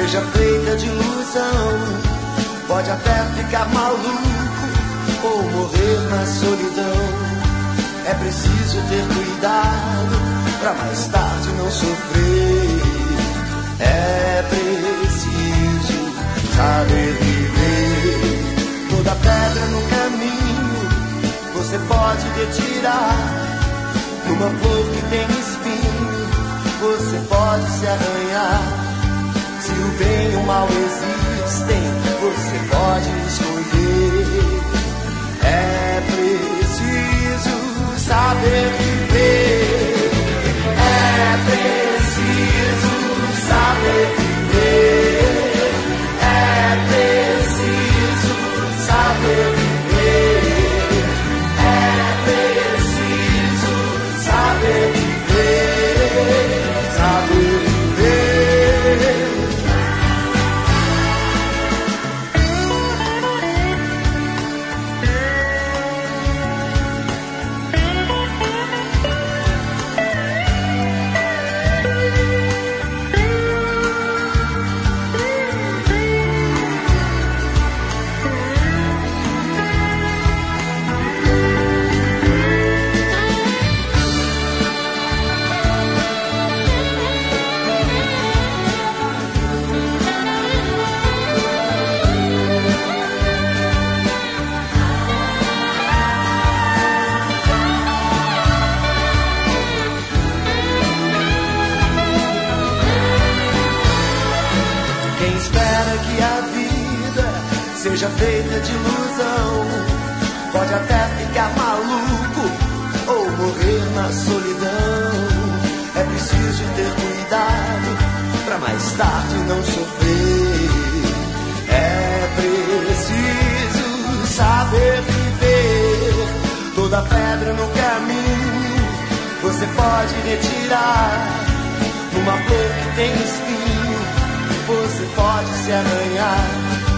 seja feita de ilusão. Pode até ficar maluco ou morrer na solidão. É preciso ter cuidado pra mais tarde não sofrer. É preciso saber viver. Toda pedra no caminho você pode retirar. Numa flor que tem espinho você pode se arranhar. Se o bem e o mal existem, você pode escolher. É preciso saber viver. É preciso saber viver. É preciso saber viver. É preciso saber viver. Saber viver. Quem espera que a vida seja feita de ilusão pode até ficar maluco ou morrer na solidão. É preciso ter cuidado pra mais tarde não sofrer. É preciso saber viver. Toda pedra no caminho você pode retirar. Numa flor que tem espinho você pode se arranhar.